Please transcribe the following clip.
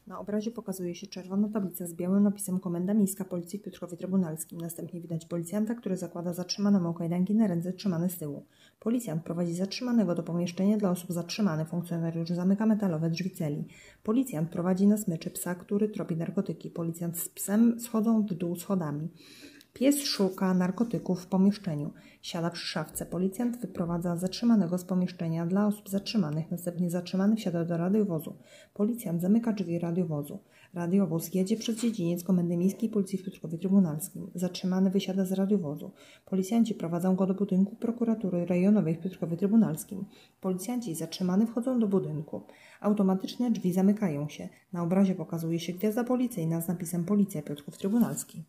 Na obrazie pokazuje się czerwona tablica z białym napisem Komenda Miejska Policji w Piotrkowie Trybunalskim. Następnie widać policjanta, który zakłada zatrzymanemu kajdanki na ręce trzymane z tyłu. Policjant prowadzi zatrzymanego do pomieszczenia dla osób zatrzymanych. Funkcjonariusz zamyka metalowe drzwi celi. Policjant prowadzi na smyczy psa, który tropi narkotyki. Policjant z psem schodzą w dół schodami. Pies szuka narkotyków w pomieszczeniu. Siada przy szafce. Policjant wyprowadza zatrzymanego z pomieszczenia dla osób zatrzymanych. Następnie zatrzymany wsiada do radiowozu. Policjant zamyka drzwi radiowozu. Radiowóz jedzie przez dziedziniec Komendy Miejskiej Policji w Piotrkowie Trybunalskim. Zatrzymany wysiada z radiowozu. Policjanci prowadzą go do budynku prokuratury rejonowej w Piotrkowie Trybunalskim. Policjanci zatrzymany wchodzą do budynku. Automatyczne drzwi zamykają się. Na obrazie pokazuje się gwiazda policyjna z napisem Policja Piotrków Trybunalski.